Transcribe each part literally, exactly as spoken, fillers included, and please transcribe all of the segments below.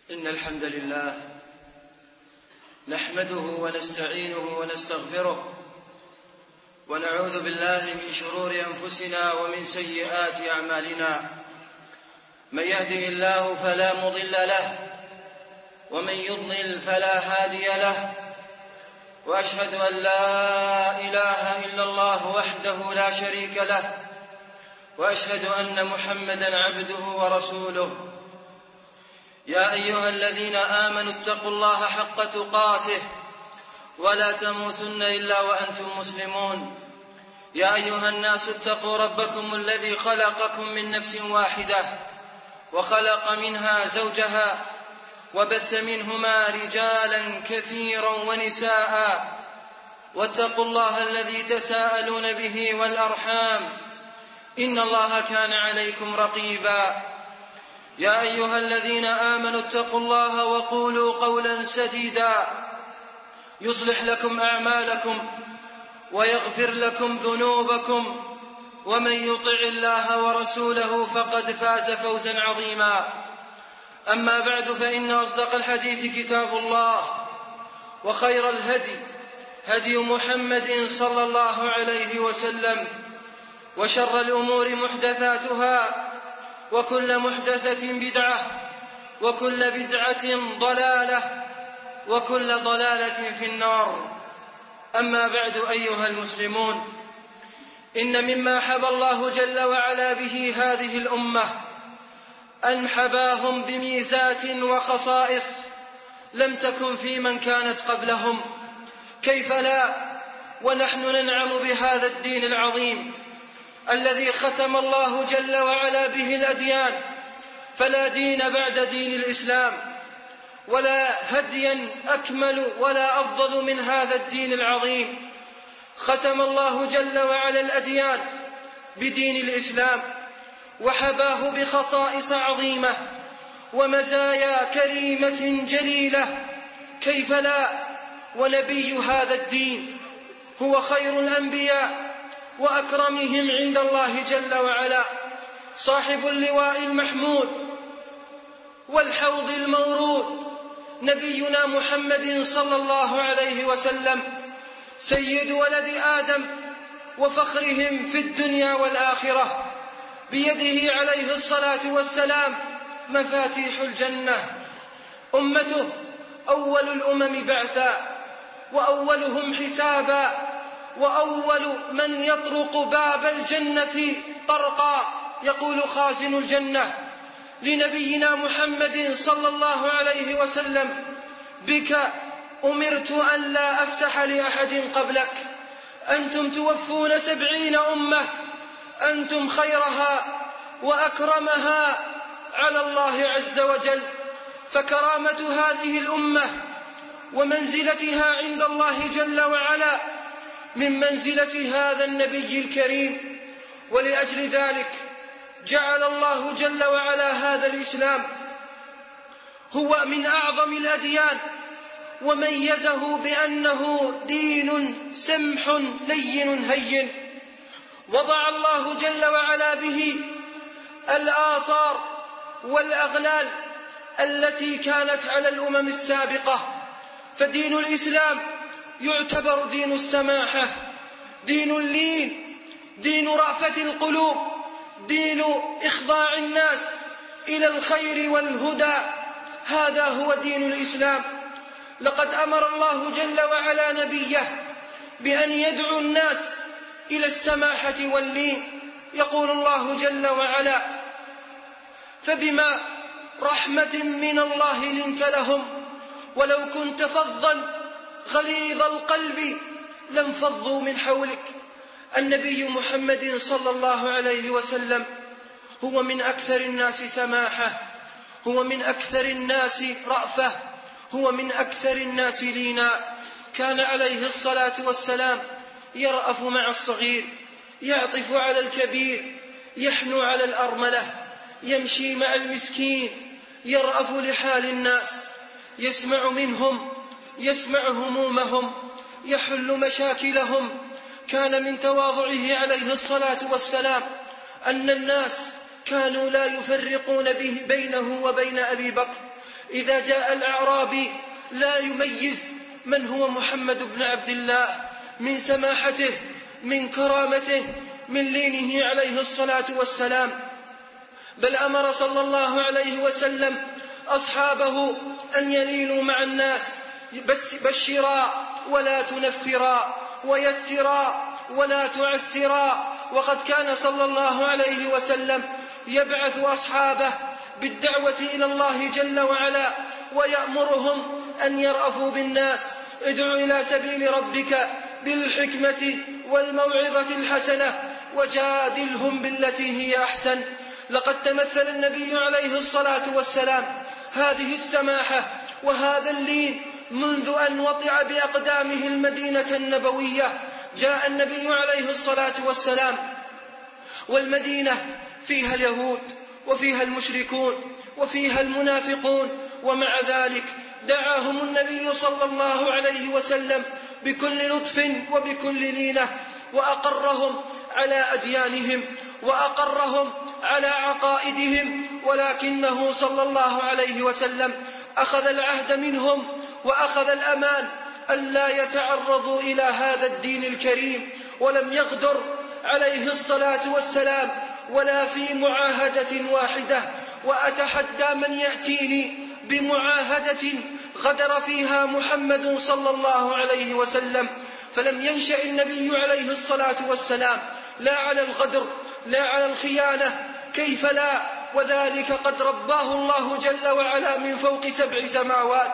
إن الحمد لله نحمده ونستعينه ونستغفره ونعوذ بالله من شرور أنفسنا ومن سيئات أعمالنا. من يهده الله فلا مضل له ومن يضلل فلا هادي له، وأشهد أن لا إله إلا الله وحده لا شريك له، وأشهد أن محمدا عبده ورسوله. يا أيها الذين آمنوا اتقوا الله حق تقاته ولا تموتن إلا وأنتم مسلمون. يا أيها الناس اتقوا ربكم الذي خلقكم من نفس واحدة وخلق منها زوجها وبث منهما رجالا كثيرا ونساء، واتقوا الله الذي تساءلون به والأرحام إن الله كان عليكم رقيبا. يا أيها الذين آمنوا اتقوا الله وقولوا قولا سديدا يصلح لكم أعمالكم ويغفر لكم ذنوبكم، ومن يطع الله ورسوله فقد فاز فوزا عظيما. أما بعد، فإن أصدق الحديث كتاب الله، وخير الهدي هدي محمد صلى الله عليه وسلم، وشر الأمور محدثاتها، وكل محدثة بدعة، وكل بدعة ضلالة، وكل ضلالة في النار. أما بعد، أيها المسلمون، إن مما حبى الله جل وعلا به هذه الأمة أن حباهم بميزات وخصائص لم تكن في من كانت قبلهم. كيف لا ونحن ننعم بهذا الدين العظيم الذي ختم الله جل وعلا به الأديان، فلا دين بعد دين الإسلام، ولا هديا أكمل ولا أفضل من هذا الدين العظيم. ختم الله جل وعلا الأديان بدين الإسلام، وحباه بخصائص عظيمة ومزايا كريمة جليلة. كيف لا ونبي هذا الدين هو خير الأنبياء وأكرمهم عند الله جل وعلا، صاحب اللواء المحمود والحوض المورود، نبينا محمد صلى الله عليه وسلم، سيد ولد آدم وفخرهم في الدنيا والآخرة، بيده عليه الصلاة والسلام مفاتيح الجنة. أمته أول الأمم بعثا، وأولهم حسابا، وأول من يطرق باب الجنة طرقا. يقول خازن الجنة لنبينا محمد صلى الله عليه وسلم: بك أمرت أن لا أفتح لأحد قبلك، أنتم توفون سبعين أمة، أنتم خيرها وأكرمها على الله عز وجل. فكرامة هذه الأمة ومنزلتها عند الله جل وعلا من منزلة هذا النبي الكريم، ولأجل ذلك جعل الله جل وعلا هذا الإسلام هو من أعظم الأديان، وميزه بأنه دين سمح لين هين. وضع الله جل وعلا به الآثار والأغلال التي كانت على الأمم السابقة. فدين الإسلام يعتبر دين السماحة، دين اللين، دين رأفة القلوب، دين إخضاع الناس إلى الخير والهدى. هذا هو دين الإسلام. لقد أمر الله جل وعلا نبيه بأن يدعو الناس إلى السماحة واللين. يقول الله جل وعلا: فبما رحمة من الله لنت لهم ولو كنت فظا غليظ القلب لانفضوا من حولك. النبي محمد صلى الله عليه وسلم هو من أكثر الناس سماحة، هو من أكثر الناس رأفة، هو من أكثر الناس لينا. كان عليه الصلاة والسلام يرأف مع الصغير، يعطف على الكبير، يحنو على الأرملة، يمشي مع المسكين، يرأف لحال الناس، يسمع منهم، يسمع همومهم، يحل مشاكلهم. كان من تواضعه عليه الصلاة والسلام أن الناس كانوا لا يفرقون به بينه وبين أبي بكر، إذا جاء الأعرابي لا يميز من هو محمد بن عبد الله من سماحته، من كرامته، من لينه عليه الصلاة والسلام، بل أمر صلى الله عليه وسلم أصحابه أن يلينوا مع الناس، بس بشرا ولا تنفرا، ويسرا ولا تعسرا. وقد كان صلى الله عليه وسلم يبعث أصحابه بالدعوة إلى الله جل وعلا، ويأمرهم أن يرأفوا بالناس. ادع إلى سبيل ربك بالحكمة والموعظة الحسنة وجادلهم بالتي هي أحسن. لقد تمثل النبي عليه الصلاة والسلام هذه السماحة وهذا اللين منذ أن وطئ بأقدامه المدينة النبوية. جاء النبي عليه الصلاة والسلام والمدينة فيها اليهود وفيها المشركون وفيها المنافقون، ومع ذلك دعاهم النبي صلى الله عليه وسلم بكل لطف وبكل لينة، وأقرهم على أديانهم وأقرهم على عقائدهم، ولكنه صلى الله عليه وسلم أخذ العهد منهم وأخذ الأمان ألا يتعرضوا إلى هذا الدين الكريم، ولم يغدر عليه الصلاة والسلام ولا في معاهدة واحدة. وأتحدى من يأتيني بمعاهدة غدر فيها محمد صلى الله عليه وسلم. فلم ينشأ النبي عليه الصلاة والسلام لا على الغدر لا على الخيانة، كيف لا، وذلك قد رباه الله جل وعلا من فوق سبع سماوات.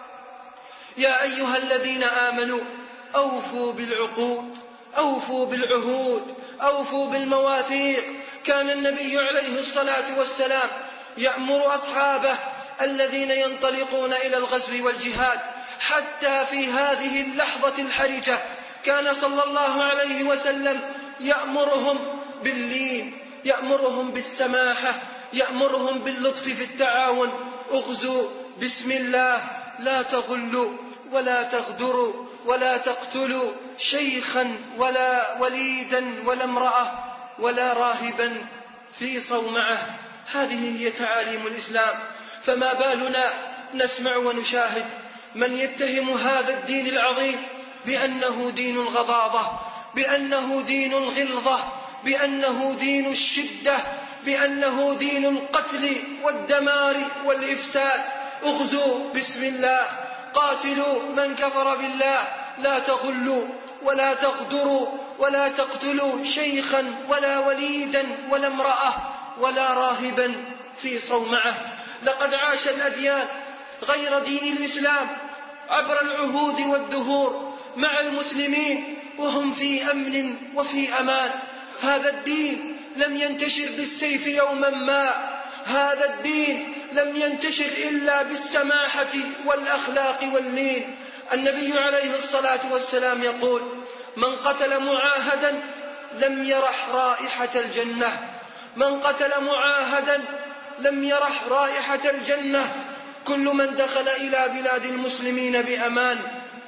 يا أيها الذين آمنوا أوفوا بالعقود، أوفوا بالعهود، أوفوا بالمواثيق. كان النبي عليه الصلاة والسلام يأمر أصحابه الذين ينطلقون إلى الغزو والجهاد حتى في هذه اللحظة الحرجة كان صلى الله عليه وسلم يأمرهم باللين، يأمرهم بالسماحة، يأمرهم باللطف في التعاون. اغزوا بسم الله، لا تغلوا ولا تغدروا ولا تقتلوا شيخا ولا وليدا ولا امرأة ولا راهبا في صومعة. هذه هي تعاليم الإسلام. فما بالنا نسمع ونشاهد من يتهم هذا الدين العظيم بأنه دين الغضاضة، بأنه دين الغلظة، بأنه دين الشدة، بأنه دين القتل والدمار والإفساد. اغزوا بسم الله، قاتلوا من كفر بالله، لا تغلوا ولا تغدروا ولا تقتلوا شيخا ولا وليدا ولا امرأة ولا راهبا في صومعة. لقد عاش الأديان غير دين الإسلام عبر العهود والدهور مع المسلمين وهم في أمن وفي أمان. هذا الدين لم ينتشر بالسيف يوما ما، هذا الدين لم ينتشر إلا بالسماحة والأخلاق واللين. النبي عليه الصلاة والسلام يقول: من قتل معاهدا لم يرح رائحة الجنة، من قتل معاهدا لم يرح رائحة الجنة. كل من دخل إلى بلاد المسلمين بأمان،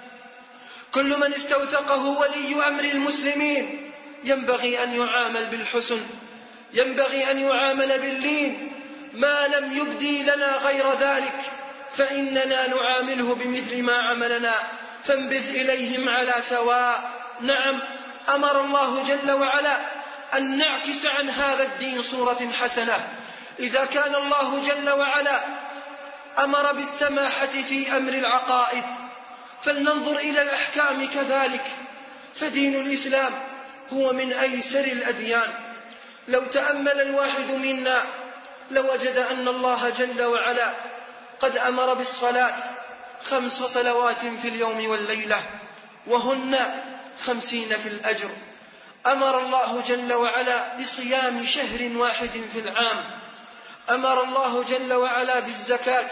كل من استوثقه ولي أمر المسلمين ينبغي أن يعامل بالحسن، ينبغي أن يعامل باللين، ما لم يبدي لنا غير ذلك فإننا نعامله بمثل ما عملنا، فانبذ إليهم على سواء. نعم، أمر الله جل وعلا أن نعكس عن هذا الدين صورة حسنة. إذا كان الله جل وعلا أمر بالسماحة في أمر العقائد فلننظر إلى الأحكام كذلك، فدين الإسلام هو من أيسر الأديان. لو تأمل الواحد منا لوجد أن الله جل وعلا قد أمر بالصلاة خمس صلوات في اليوم والليلة وهن خمسين في الأجر. أمر الله جل وعلا بصيام شهر واحد في العام. أمر الله جل وعلا بالزكاة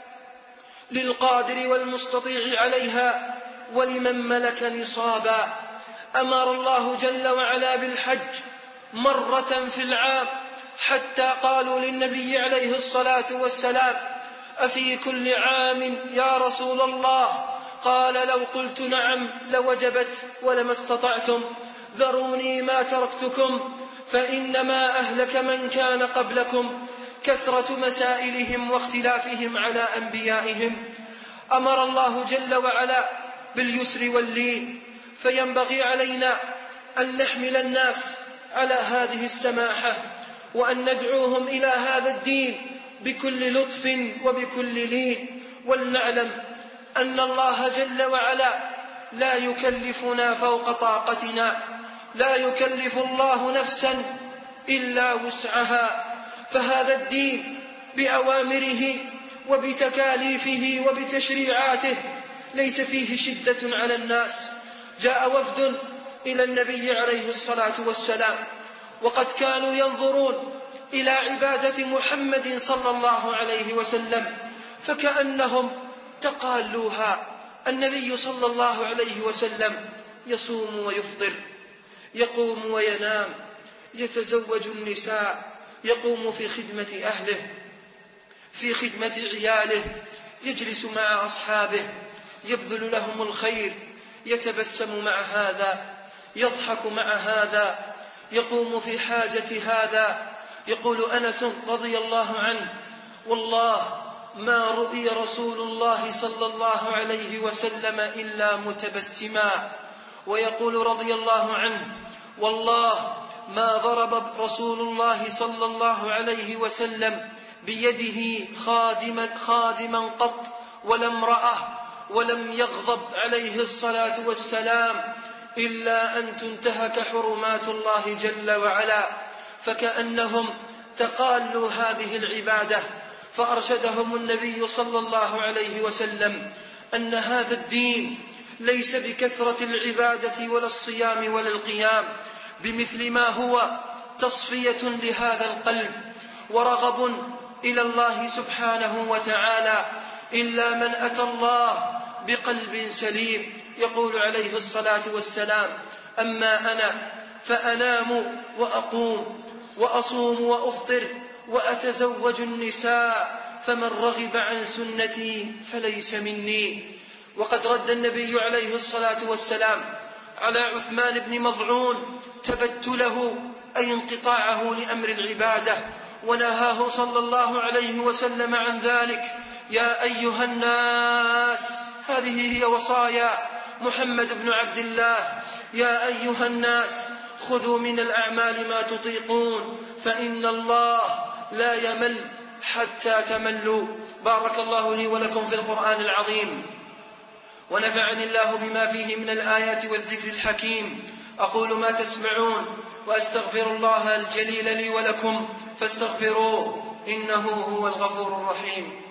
للقادر والمستطيع عليها ولمن ملك نصابا. أمر الله جل وعلا بالحج مرة في العام، حتى قالوا للنبي عليه الصلاة والسلام: أفي كل عام يا رسول الله؟ قال: لو قلت نعم لوجبت ولما استطعتم، ذروني ما تركتكم، فإنما أهلك من كان قبلكم كثرة مسائلهم واختلافهم على أنبيائهم. أمر الله جل وعلا باليسر واللين، فينبغي علينا أن نحمل الناس على هذه السماحة، وأن ندعوهم إلى هذا الدين بكل لطف وبكل لين. ولنعلم أن الله جل وعلا لا يكلفنا فوق طاقتنا، لا يكلف الله نفسا إلا وسعها، فهذا الدين بأوامره وبتكاليفه وبتشريعاته ليس فيه شدة على الناس. جاء وفد إلى النبي عليه الصلاة والسلام، وقد كانوا ينظرون إلى عبادة محمد صلى الله عليه وسلم فكأنهم تقالوها. النبي صلى الله عليه وسلم يصوم ويفطر، يقوم وينام، يتزوج النساء، يقوم في خدمة أهله، في خدمة عياله، يجلس مع أصحابه، يبذل لهم الخير، يتبسم مع هذا، يضحك مع هذا، يقوم في حاجة هذا. يقول أنس رضي الله عنه: والله ما رؤي رسول الله صلى الله عليه وسلم إلا متبسما. ويقول رضي الله عنه: والله ما ضرب رسول الله صلى الله عليه وسلم بيده خادما, خادما قط ولا امرأة، ولم يغضب عليه الصلاة والسلام إلا أن تنتهك حرمات الله جل وعلا. فكأنهم تقالوا هذه العبادة، فأرشدهم النبي صلى الله عليه وسلم أن هذا الدين ليس بكثرة العبادة ولا الصيام ولا القيام، بمثل ما هو تصفية لهذا القلب ورغب إلى الله سبحانه وتعالى، إلا من أتى الله بقلب سليم. يقول عليه الصلاة والسلام: أما أنا فأنام وأقوم وأصوم وأفطر وأتزوج النساء، فمن رغب عن سنتي فليس مني. وقد رد النبي عليه الصلاة والسلام على عثمان بن مظعون تبتله أي انقطاعه لأمر العبادة، ونهاه صلى الله عليه وسلم عن ذلك: يا أيها الناس، هذه هي وصايا محمد بن عبد الله، يا أيها الناس خذوا من الأعمال ما تطيقون، فإن الله لا يمل حتى تملوا. بارك الله لي ولكم في القرآن العظيم، ونفعني الله بما فيه من الآيات والذكر الحكيم. أقول ما تسمعون وأستغفر الله الجليل لي ولكم فاستغفروه إنه هو الغفور الرحيم.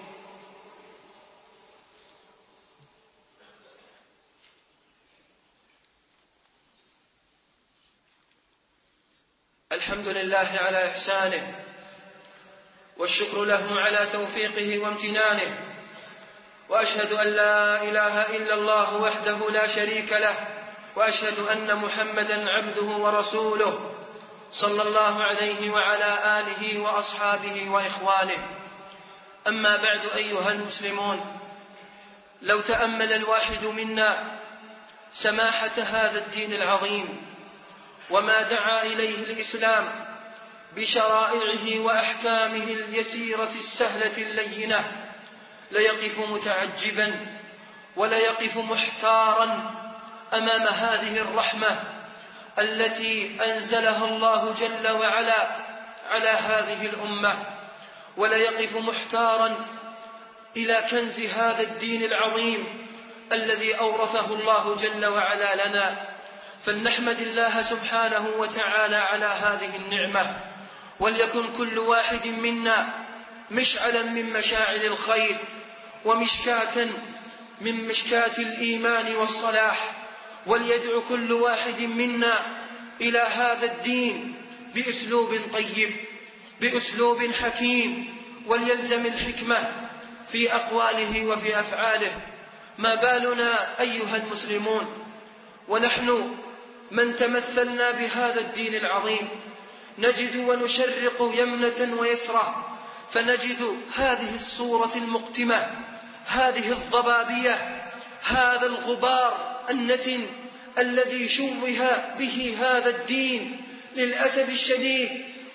الحمد لله على إحسانه، والشكر له على توفيقه وامتنانه، وأشهد أن لا إله إلا الله وحده لا شريك له، وأشهد أن محمدا عبده ورسوله صلى الله عليه وعلى آله وأصحابه وإخوانه. أما بعد أيها المسلمون، لو تأمل الواحد منا سماحة هذا الدين العظيم وما دعا إليه الإسلام بشرائعه وأحكامه اليسيرة السهلة اللينة، ليقف متعجبا وليقف محتارا أمام هذه الرحمة التي أنزلها الله جل وعلا على هذه الأمة، وليقف محتارا إلى كنز هذا الدين العظيم الذي أورثه الله جل وعلا لنا. فلنحمد الله سبحانه وتعالى على هذه النعمة، وليكن كل واحد منا مشعلا من مشاعل الخير ومشكاة من مشكات الإيمان والصلاح، وليدعو كل واحد منا إلى هذا الدين بأسلوب طيب، بأسلوب حكيم، وليلزم الحكمة في أقواله وفي أفعاله. ما بالنا أيها المسلمون ونحن من تمثلنا بهذا الدين العظيم نجد ونشرق يمنة ويسرى، فنجد هذه الصورة المقتمة، هذه الضبابية، هذا الغبار النتن الذي شوه به هذا الدين للأسف الشديد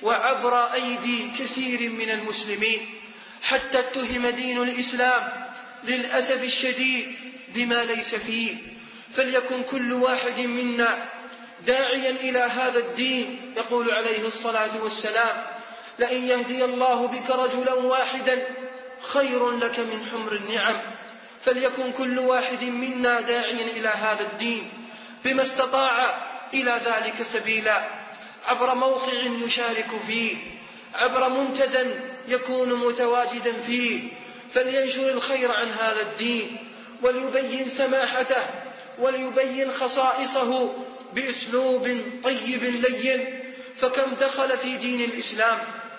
وعبر أيدي كثير من المسلمين، حتى اتهم دين الإسلام للأسف الشديد بما ليس فيه. فليكن كل واحد منا داعيا إلى هذا الدين. يقول عليه الصلاة والسلام: لئن يهدي الله بك رجلا واحدا خير لك من حمر النعم. فليكن كل واحد منا داعيا إلى هذا الدين بما استطاع إلى ذلك سبيلا، عبر موقع يشارك فيه، عبر منتدى يكون متواجدا فيه، فلينشر الخير عن هذا الدين وليبين سماحته وليبين خصائصه بأسلوب طيب لين. فكم دخل في دين الإسلام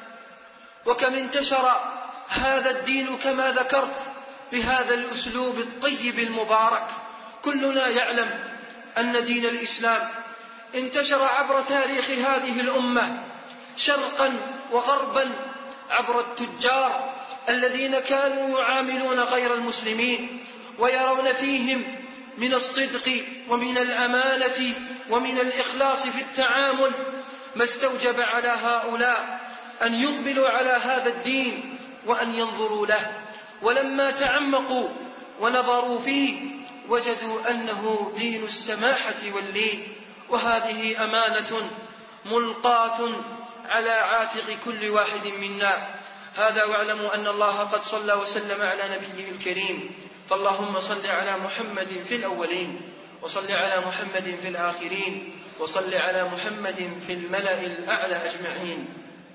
وكم انتشر هذا الدين كما ذكرت بهذا الأسلوب الطيب المبارك. كلنا يعلم أن دين الإسلام انتشر عبر تاريخ هذه الأمة شرقا وغربا، عبر التجار الذين كانوا يعاملون غير المسلمين ويرون فيهم من الصدق ومن الأمانة ومن الإخلاص في التعامل ما استوجب على هؤلاء أن يقبلوا على هذا الدين وأن ينظروا له. ولما تعمقوا ونظروا فيه وجدوا أنه دين السماحة واللين، وهذه أمانة ملقاة على عاتق كل واحد منا. هذا واعلموا أن الله قد صلى وسلم على نبيه الكريم، فاللهم صل على محمد في الأولين، وصل على محمد في الآخرين، وصل على محمد في الملأ الأعلى أجمعين.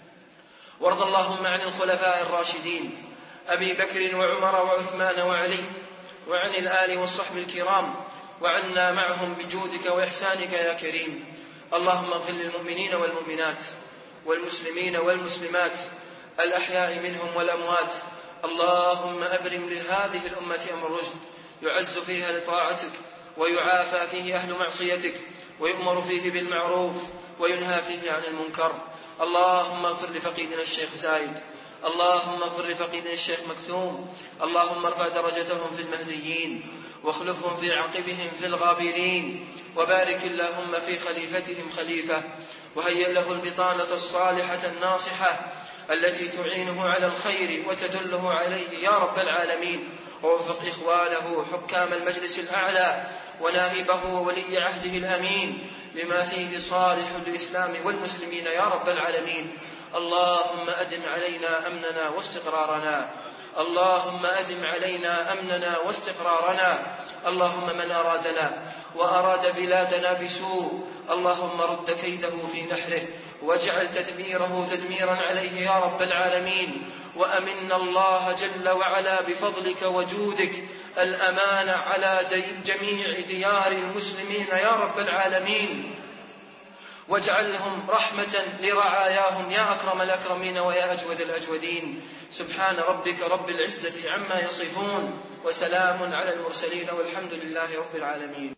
وارض اللهم عن الخلفاء الراشدين أبي بكر وعمر وعثمان وعلي، وعن الآل والصحب الكرام، وعنا معهم بجودك وإحسانك يا كريم. اللهم اغفر للمؤمنين والمؤمنات والمسلمين والمسلمات الأحياء منهم والأموات. اللهم أبرم لهذه الأمة أمر رشد يعز فيها لطاعتك ويعافى فيه أهل معصيتك ويؤمر فيه بالمعروف وينهى فيه عن المنكر. اللهم اغفر لفقيدنا الشيخ زايد، اللهم اغفر لفقيدنا الشيخ مكتوم، اللهم ارفع درجتهم في المهديين واخلفهم في عقبهم في الغابرين، وبارك اللهم في خليفتهم خليفة، وهيئ له البطانة الصالحة الناصحة التي تعينه على الخير وتدله عليه يا رب العالمين. ووفق إخوانه حكام المجلس الأعلى ونائبه وولي عهده الأمين لما فيه صالح الإسلام والمسلمين يا رب العالمين. اللهم أدم علينا أمننا واستقرارنا، اللهم أدم علينا أمننا واستقرارنا. اللهم من أرادنا وأراد بلادنا بسوء اللهم رد كيده في نحره، واجعل تدميره تدميرا عليه يا رب العالمين. وأمن الله جل وعلا بفضلك وجودك الأمان على جميع ديار المسلمين يا رب العالمين، واجعلهم رحمة لرعاياهم يا أكرم الأكرمين ويا أجود الأجودين. سبحان ربك رب العزة عما يصفون، وسلام على المرسلين، والحمد لله رب العالمين.